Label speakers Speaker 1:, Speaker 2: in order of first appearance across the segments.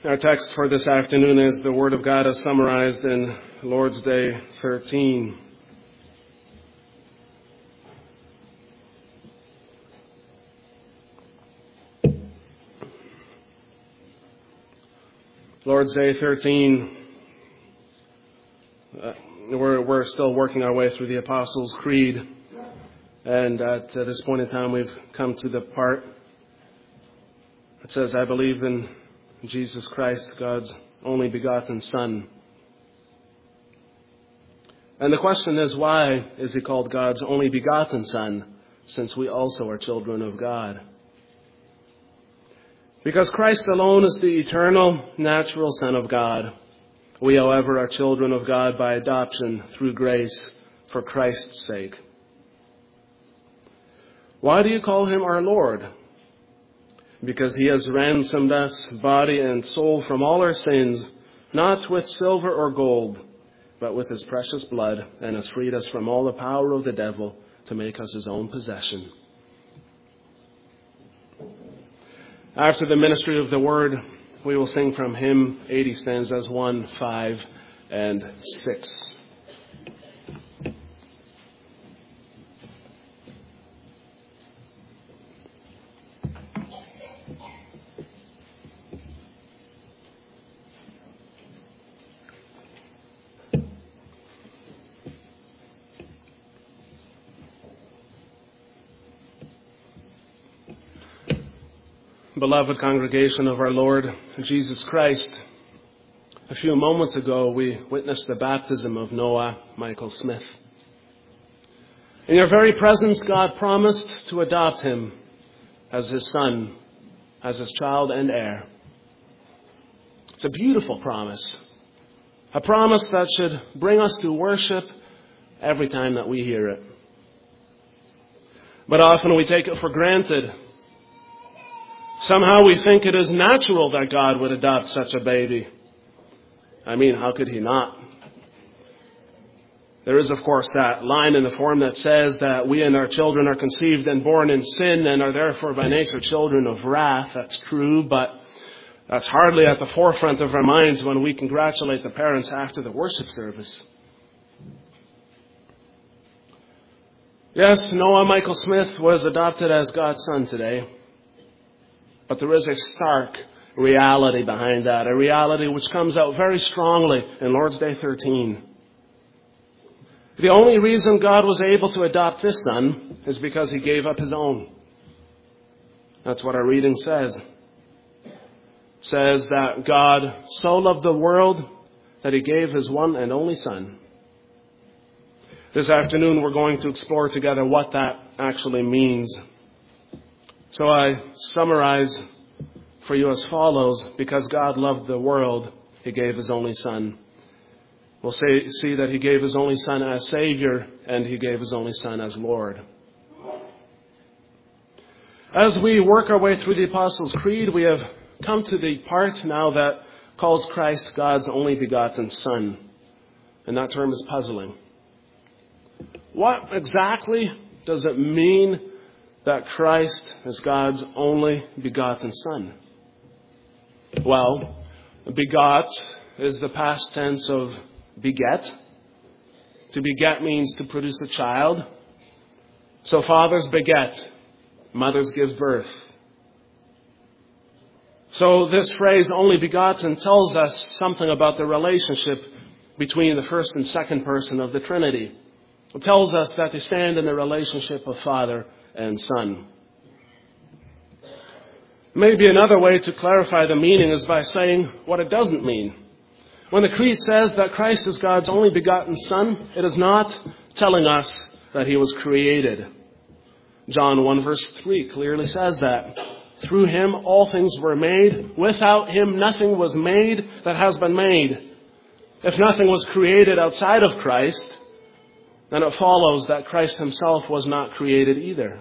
Speaker 1: Our text for this afternoon is the Word of God as summarized in Lord's Day 13. Lord's Day 13, we're still working our way through the Apostles' Creed, and at this point in time we've come to the part that says, I believe in Jesus Christ, God's only begotten Son. And the question is, why is he called God's only begotten Son, since we also are children of God? Because Christ alone is the eternal, natural Son of God. We, however, are children of God by adoption through grace for Christ's sake. Why do you call him our Lord? Because he has ransomed us, body and soul, from all our sins, not with silver or gold, but with his precious blood, and has freed us from all the power of the devil to make us his own possession. After the ministry of the word, we will sing from hymn 80 stanzas 1, 5, and 6. Beloved congregation of our Lord Jesus Christ, a few moments ago we witnessed the baptism of Noah Michael Smith. In your very presence, God promised to adopt him as his son, as his child and heir. It's a beautiful promise, a promise that should bring us to worship every time that we hear it. But often we take it for granted. Somehow we think it is natural that God would adopt such a baby. I mean, how could he not? There is, of course, that line in the form that says that we and our children are conceived and born in sin and are therefore by nature children of wrath. That's true, but that's hardly at the forefront of our minds when we congratulate the parents after the worship service. Yes, Noah Michael Smith was adopted as God's son today. But there is a stark reality behind that, a reality which comes out very strongly in Lord's Day 13. The only reason God was able to adopt this son is because he gave up his own. That's what our reading says. It says that God so loved the world that he gave his one and only son. This afternoon we're going to explore together what that actually means. So I summarize for you as follows. Because God loved the world, he gave his only son. We'll see that he gave his only son as Savior, and he gave his only son as Lord. As we work our way through the Apostles' Creed, we have come to the part now that calls Christ God's only begotten Son. And that term is puzzling. What exactly does it mean that Christ is God's only begotten Son? Well, begot is the past tense of beget. To beget means to produce a child. So fathers beget, mothers give birth. So this phrase, only begotten, tells us something about the relationship between the first and second person of the Trinity. It tells us that they stand in the relationship of Father and Son. Maybe another way to clarify the meaning is by saying what it doesn't mean. When the Creed says that Christ is God's only begotten Son, it is not telling us that he was created. John 1 verse 3 clearly says that. Through him all things were made. Without him nothing was made that has been made. If nothing was created outside of Christ, then it follows that Christ himself was not created either.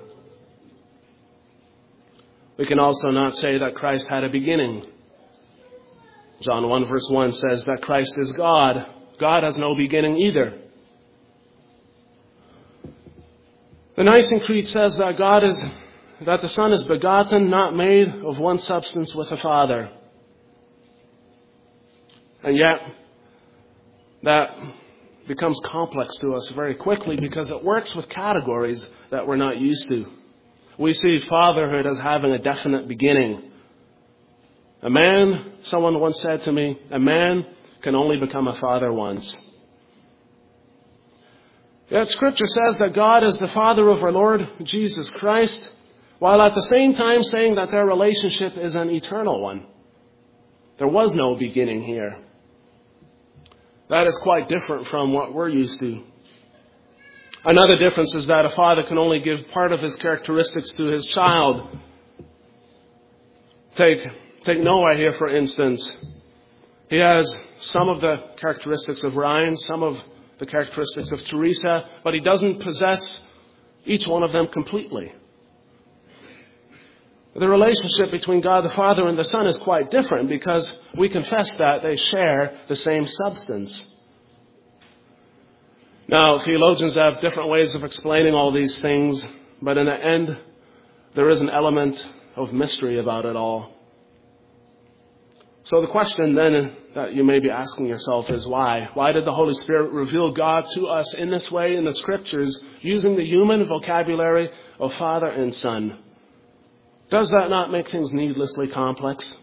Speaker 1: We can also not say that Christ had a beginning. John 1 verse 1 says that Christ is God. God has no beginning either. The Nicene Creed says that that the Son is begotten, not made, of one substance with the Father. And yet, that becomes complex to us very quickly because it works with categories that we're not used to. We see fatherhood as having a definite beginning. Someone once said to me, a man can only become a father once. Yet Scripture says that God is the Father of our Lord Jesus Christ, while at the same time saying that their relationship is an eternal one. There was no beginning here. That is quite different from what we're used to. Another difference is that a father can only give part of his characteristics to his child. Take Noah here, for instance. He has some of the characteristics of Ryan, some of the characteristics of Teresa, but he doesn't possess each one of them completely. The relationship between God the Father and the Son is quite different because we confess that they share the same substance. Now, theologians have different ways of explaining all these things, but in the end, there is an element of mystery about it all. So the question then that you may be asking yourself is why? Why did the Holy Spirit reveal God to us in this way in the Scriptures using the human vocabulary of Father and Son? Does that not make things needlessly complex?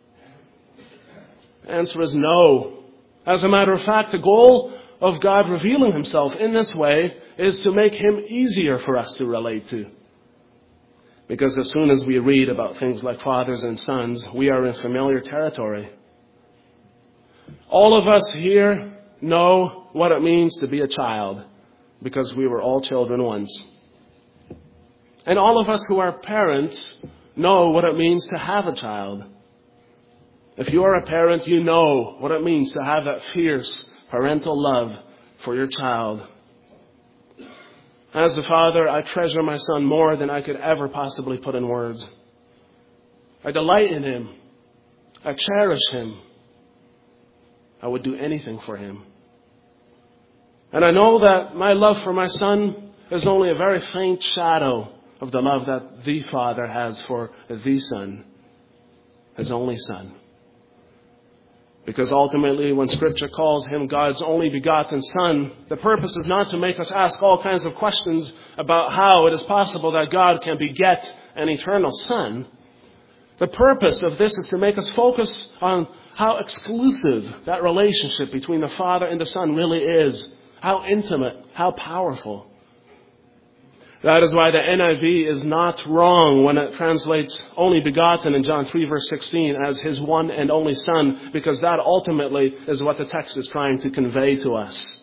Speaker 1: The answer is no. As a matter of fact, the goal of God revealing himself in this way is to make him easier for us to relate to. Because as soon as we read about things like fathers and sons, we are in familiar territory. All of us here know what it means to be a child because we were all children once. And all of us who are parents know what it means to have a child. If you are a parent, you know what it means to have that fierce parental love for your child. As a father, I treasure my son more than I could ever possibly put in words. I delight in him. I cherish him. I would do anything for him. And I know that my love for my son is only a very faint shadow of the love that the Father has for the Son, his only Son. Because ultimately, when Scripture calls him God's only begotten Son, the purpose is not to make us ask all kinds of questions about how it is possible that God can beget an eternal Son. The purpose of this is to make us focus on how exclusive that relationship between the Father and the Son really is. How intimate, how powerful. That is why the NIV is not wrong when it translates only begotten in John 3 verse 16 as his one and only Son, because that ultimately is what the text is trying to convey to us.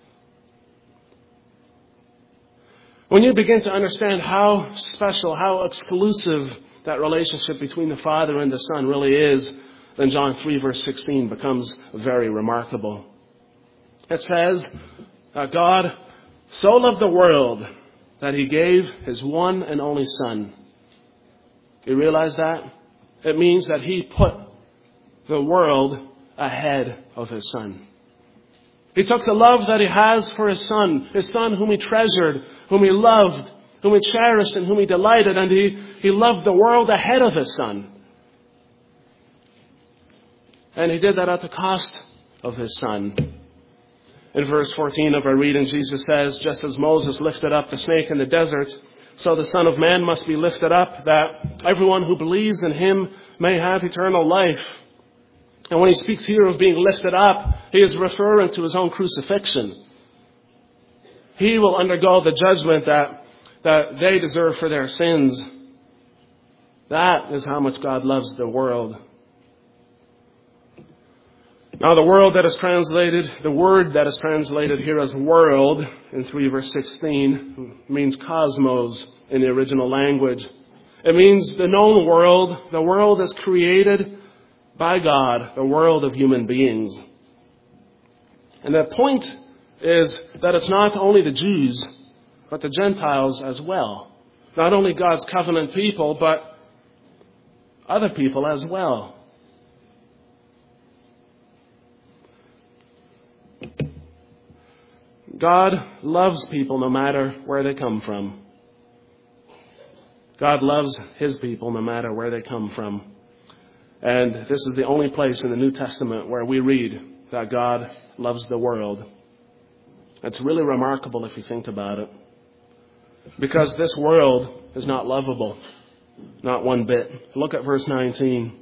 Speaker 1: When you begin to understand how special, how exclusive that relationship between the Father and the Son really is, then John 3 verse 16 becomes very remarkable. It says that God so loved the world that he gave his one and only Son. You realize that? It means that he put the world ahead of his Son. He took the love that he has for his Son whom he treasured, whom he loved, whom he cherished, and whom he delighted, and he loved the world ahead of his Son. And he did that at the cost of his Son. In verse 14 of our reading, Jesus says, just as Moses lifted up the snake in the desert, so the Son of Man must be lifted up, that everyone who believes in him may have eternal life. And when he speaks here of being lifted up, he is referring to his own crucifixion. He will undergo the judgment that they deserve for their sins. That is how much God loves the world. Now the word that is translated here as world in 3 verse 16 means cosmos in the original language. It means the known world, the world as created by God, the world of human beings. And the point is that it's not only the Jews, but the Gentiles as well. Not only God's covenant people, but other people as well. God loves people no matter where they come from. God loves his people no matter where they come from. And this is the only place in the New Testament where we read that God loves the world. It's really remarkable if you think about it. Because this world is not lovable. Not one bit. Look at verse 19.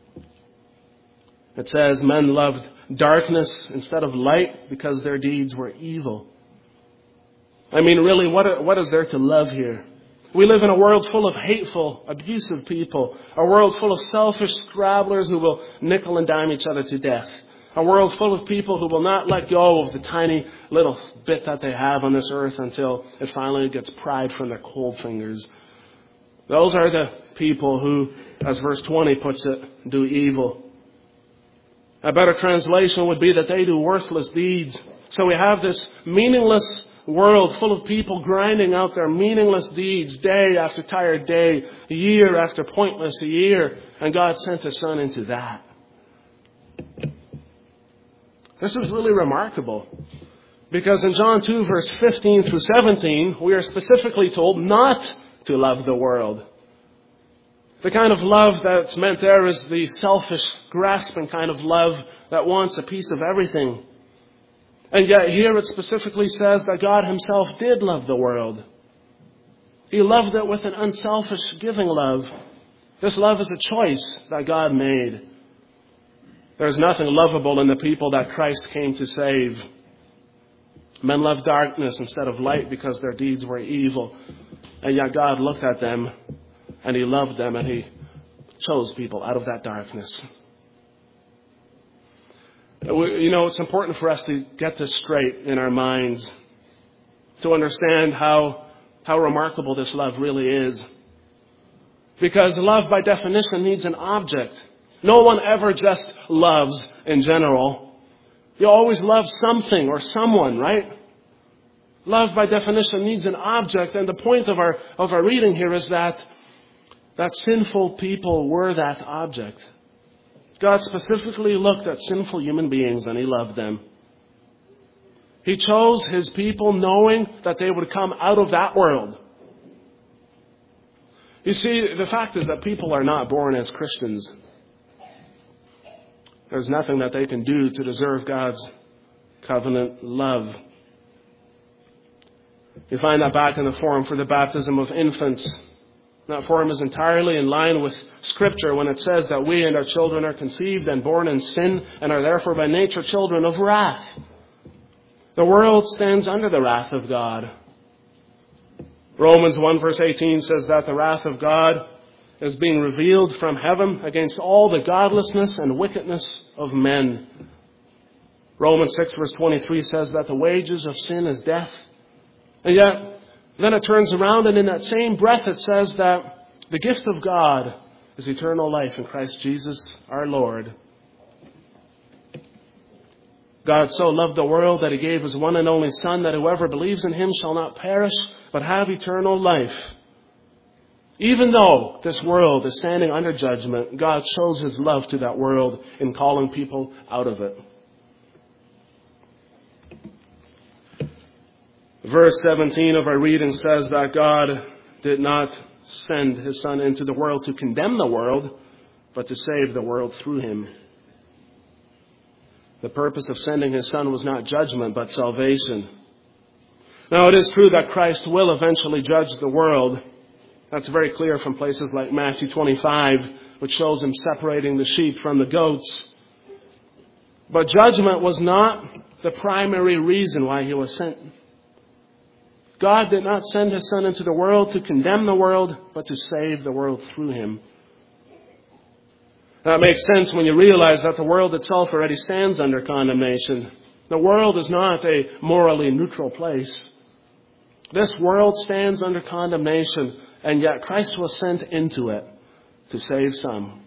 Speaker 1: It says, men loved darkness instead of light because their deeds were evil. I mean, really, what is there to love here? We live in a world full of hateful, abusive people. A world full of selfish scrabblers who will nickel and dime each other to death. A world full of people who will not let go of the tiny little bit that they have on this earth until it finally gets pried from their cold fingers. Those are the people who, as verse 20 puts it, do evil. A better translation would be that they do worthless deeds. So we have this meaningless world full of people grinding out their meaningless deeds day after tired day, year after pointless year, and God sent His Son into that. This is really remarkable, because in John 2 verse 15 through 17, we are specifically told not to love the world. The kind of love that's meant there is the selfish, grasping kind of love that wants a piece of everything. And yet here it specifically says that God Himself did love the world. He loved it with an unselfish, giving love. This love is a choice that God made. There's nothing lovable in the people that Christ came to save. Men loved darkness instead of light because their deeds were evil. And yet God looked at them and He loved them and He chose people out of that darkness. You know, it's important for us to get this straight in our minds, to understand how remarkable this love really is. Because love, by definition, needs an object. No one ever just loves in general. You always love something or someone, right? Love, by definition, needs an object. And the point of our reading here is that sinful people were that object. God specifically looked at sinful human beings and He loved them. He chose His people knowing that they would come out of that world. You see, the fact is that people are not born as Christians. There's nothing that they can do to deserve God's covenant love. You find that back in the form for the baptism of infants. That form is entirely in line with Scripture when it says that we and our children are conceived and born in sin and are therefore by nature children of wrath. The world stands under the wrath of God. Romans 1 verse 18 says that the wrath of God is being revealed from heaven against all the godlessness and wickedness of men. Romans 6 verse 23 says that the wages of sin is death. And yet, then it turns around and in that same breath it says that the gift of God is eternal life in Christ Jesus our Lord. God so loved the world that He gave His one and only Son, that whoever believes in Him shall not perish but have eternal life. Even though this world is standing under judgment, God shows His love to that world in calling people out of it. Verse 17 of our reading says that God did not send His Son into the world to condemn the world, but to save the world through Him. The purpose of sending His Son was not judgment, but salvation. Now, it is true that Christ will eventually judge the world. That's very clear from places like Matthew 25, which shows Him separating the sheep from the goats. But judgment was not the primary reason why He was sent. God did not send His Son into the world to condemn the world, but to save the world through Him. That makes sense when you realize that the world itself already stands under condemnation. The world is not a morally neutral place. This world stands under condemnation, and yet Christ was sent into it to save some.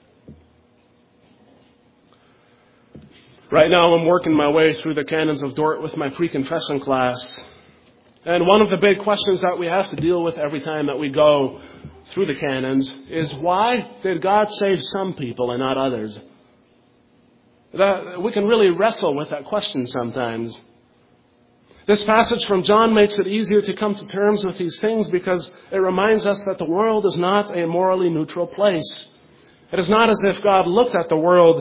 Speaker 1: Right now I'm working my way through the canons of Dort with my pre-confession class. And one of the big questions that we have to deal with every time that we go through the canons is, why did God save some people and not others? We can really wrestle with that question sometimes. This passage from John makes it easier to come to terms with these things because it reminds us that the world is not a morally neutral place. It is not as if God looked at the world,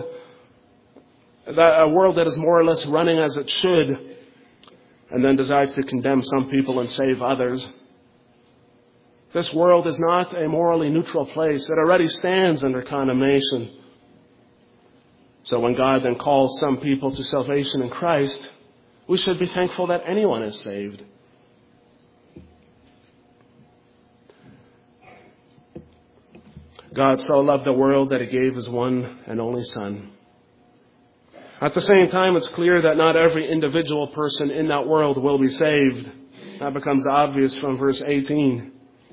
Speaker 1: a world that is more or less running as it should, and then decides to condemn some people and save others. This world is not a morally neutral place. It already stands under condemnation. So when God then calls some people to salvation in Christ, we should be thankful that anyone is saved. God so loved the world that He gave His one and only Son. At the same time, it's clear that not every individual person in that world will be saved. That becomes obvious from verse 18.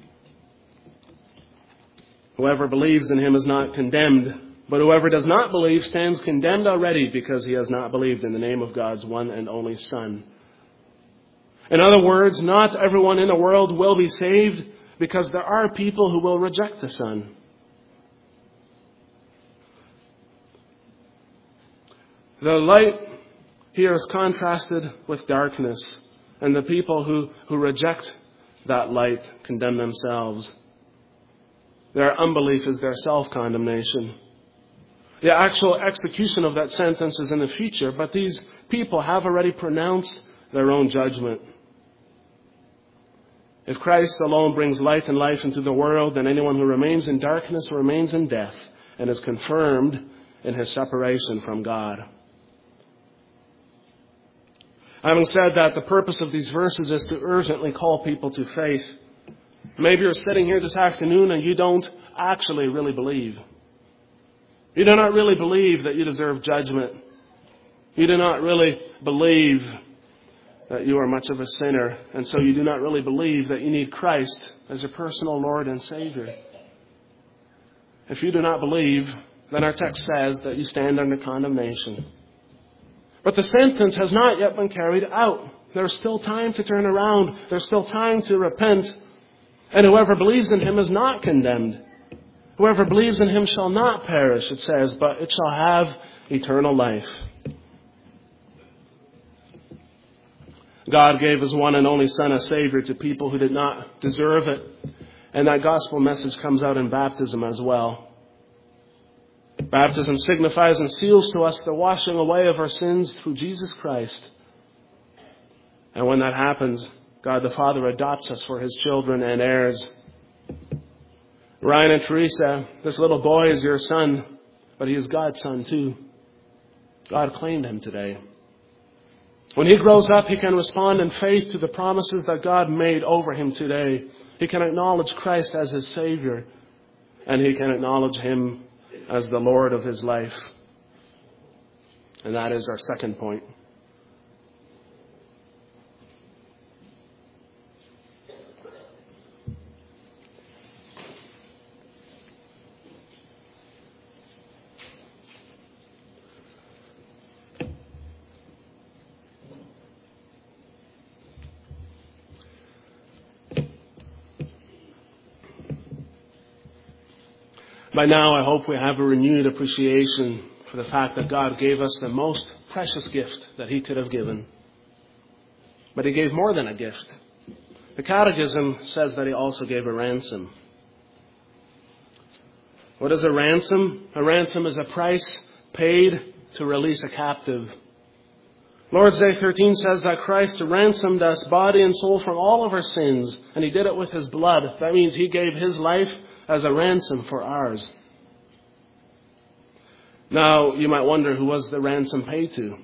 Speaker 1: Whoever believes in Him is not condemned, but whoever does not believe stands condemned already because he has not believed in the name of God's one and only Son. In other words, not everyone in the world will be saved because there are people who will reject the Son. The light here is contrasted with darkness, and the people who reject that light condemn themselves. Their unbelief is their self-condemnation. The actual execution of that sentence is in the future, but these people have already pronounced their own judgment. If Christ alone brings light and life into the world, then anyone who remains in darkness remains in death and is confirmed in his separation from God. Having said that, the purpose of these verses is to urgently call people to faith. Maybe you're sitting here this afternoon and you don't actually really believe. You do not really believe that you deserve judgment. You do not really believe that you are much of a sinner, and so you do not really believe that you need Christ as your personal Lord and Savior. If you do not believe, then our text says that you stand under condemnation. But the sentence has not yet been carried out. There's still time to turn around. There's still time to repent. And whoever believes in Him is not condemned. Whoever believes in Him shall not perish, it says, but it shall have eternal life. God gave His one and only Son as Savior to people who did not deserve it. And that gospel message comes out in baptism as well. Baptism signifies and seals to us the washing away of our sins through Jesus Christ. And when that happens, God the Father adopts us for His children and heirs. Ryan and Teresa, this little boy is your son, but he is God's son too. God claimed him today. When he grows up, he can respond in faith to the promises that God made over him today. He can acknowledge Christ as his Savior, and he can acknowledge Him as the Lord of his life. And that is our second point. By now, I hope we have a renewed appreciation for the fact that God gave us the most precious gift that He could have given. But He gave more than a gift. The Catechism says that He also gave a ransom. What is a ransom? A ransom is a price paid to release a captive. Lord's Day 13 says that Christ ransomed us body and soul from all of our sins, and He did it with His blood. That means He gave His life as a ransom for ours. Now, you might wonder, who was the ransom paid to?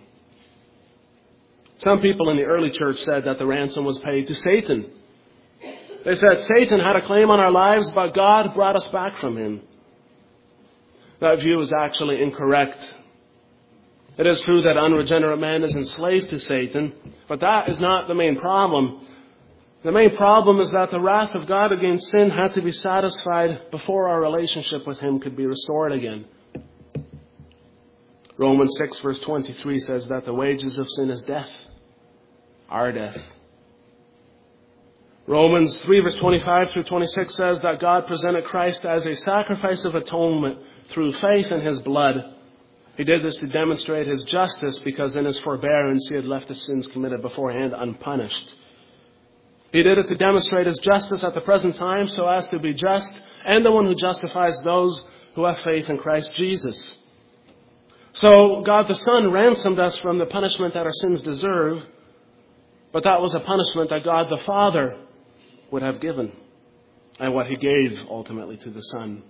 Speaker 1: Some people in the early church said that the ransom was paid to Satan. They said Satan had a claim on our lives, but God brought us back from him. That view is actually incorrect. It is true that unregenerate man is enslaved to Satan, but that is not the main problem. The main problem is that the wrath of God against sin had to be satisfied before our relationship with Him could be restored again. Romans 6 verse 23 says that the wages of sin is death, our death. Romans 3 verse 25 through 26 says that God presented Christ as a sacrifice of atonement through faith in His blood. He did this to demonstrate His justice because in His forbearance He had left the sins committed beforehand unpunished. He did it to demonstrate His justice at the present time so as to be just and the one who justifies those who have faith in Christ Jesus. So God the Son ransomed us from the punishment that our sins deserve, but that was a punishment that God the Father would have given, and what He gave ultimately to the Son.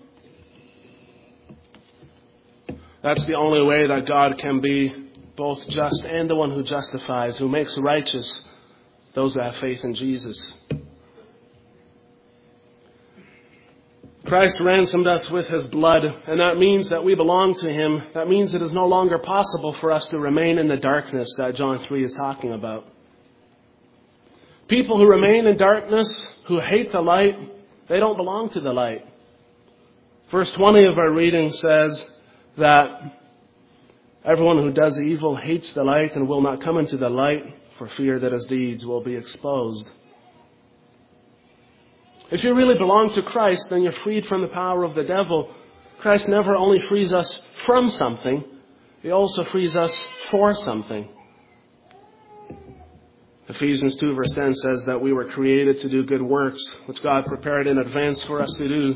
Speaker 1: That's the only way that God can be both just and the one who justifies, who makes righteous those who have faith in Jesus. Christ ransomed us with His blood, and that means that we belong to Him. That means it is no longer possible for us to remain in the darkness that John 3 is talking about. People who remain in darkness, who hate the light, they don't belong to the light. Verse 20 of our reading says that everyone who does evil hates the light and will not come into the light for fear that his deeds will be exposed. If you really belong to Christ, then you're freed from the power of the devil. Christ never only frees us from something, He also frees us for something. Ephesians 2 verse 10 says that we were created to do good works, which God prepared in advance for us to do.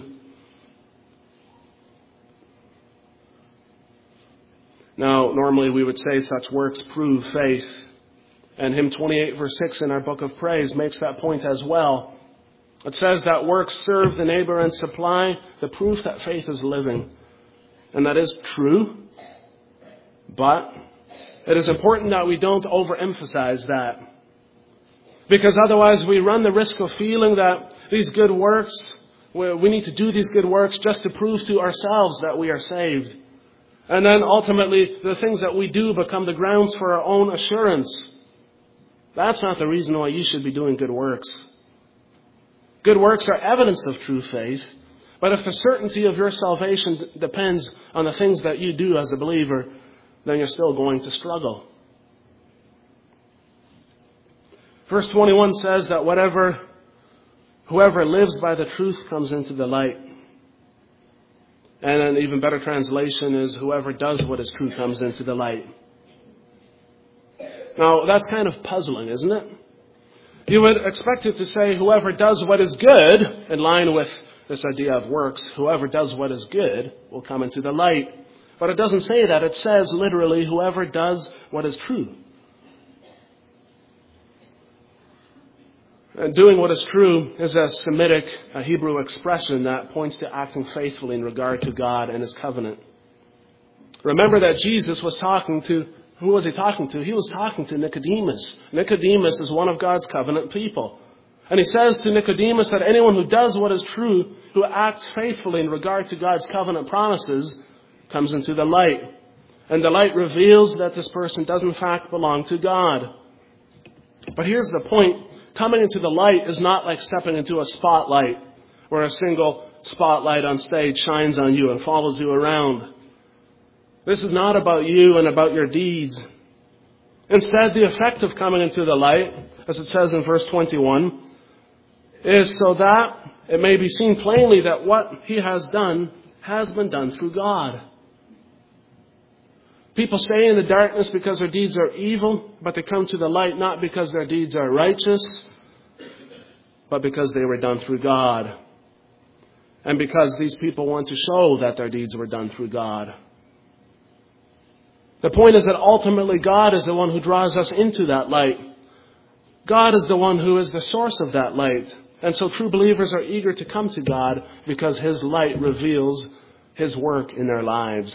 Speaker 1: Now, normally we would say such works prove faith. And hymn 28 verse 6 in our book of praise makes that point as well. It says that works serve the neighbor and supply the proof that faith is living. And that is true. But it is important that we don't overemphasize that. Because otherwise we run the risk of feeling that these good works, we need to do these good works just to prove to ourselves that we are saved. And then ultimately the things that we do become the grounds for our own assurance. That's not the reason why you should be doing good works. Good works are evidence of true faith. But if the certainty of your salvation depends on the things that you do as a believer, then you're still going to struggle. Verse 21 says that whoever lives by the truth comes into the light. And an even better translation is whoever does what is true comes into the light. Now, that's kind of puzzling, isn't it? You would expect it to say whoever does what is good, in line with this idea of works, whoever does what is good will come into the light. But it doesn't say that. It says literally whoever does what is true. And doing what is true is a Semitic, a Hebrew expression that points to acting faithfully in regard to God and His covenant. Remember that Jesus was talking to, who was He talking to? He was talking to Nicodemus. Nicodemus is one of God's covenant people. And He says to Nicodemus that anyone who does what is true, who acts faithfully in regard to God's covenant promises, comes into the light. And the light reveals that this person does in fact belong to God. But here's the point. Coming into the light is not like stepping into a spotlight where a single spotlight on stage shines on you and follows you around. This is not about you and about your deeds. Instead, the effect of coming into the light, as it says in verse 21, is so that it may be seen plainly that what He has done has been done through God. People stay in the darkness because their deeds are evil, but they come to the light not because their deeds are righteous, but because they were done through God. And because these people want to show that their deeds were done through God. The point is that ultimately God is the one who draws us into that light. God is the one who is the source of that light. And so true believers are eager to come to God because His light reveals His work in their lives.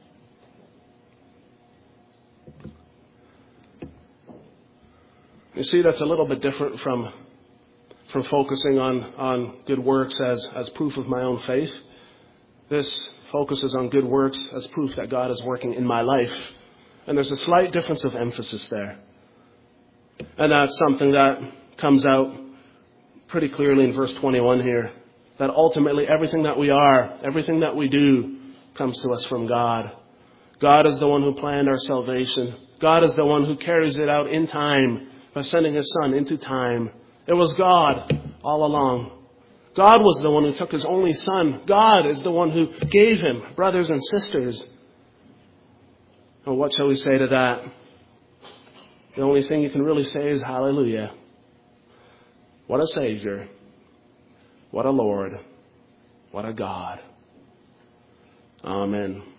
Speaker 1: You see, that's a little bit different from focusing on good works as proof of my own faith. This focuses on good works as proof that God is working in my life. And there's a slight difference of emphasis there. And that's something that comes out pretty clearly in verse 21 here. That ultimately everything that we are, everything that we do, comes to us from God. God is the one who planned our salvation. God is the one who carries it out in time by sending His Son into time. It was God all along. God was the one who took His only Son. God is the one who gave Him brothers and sisters. And what shall we say to that? The only thing you can really say is hallelujah. What a Savior. What a Lord. What a God. Amen.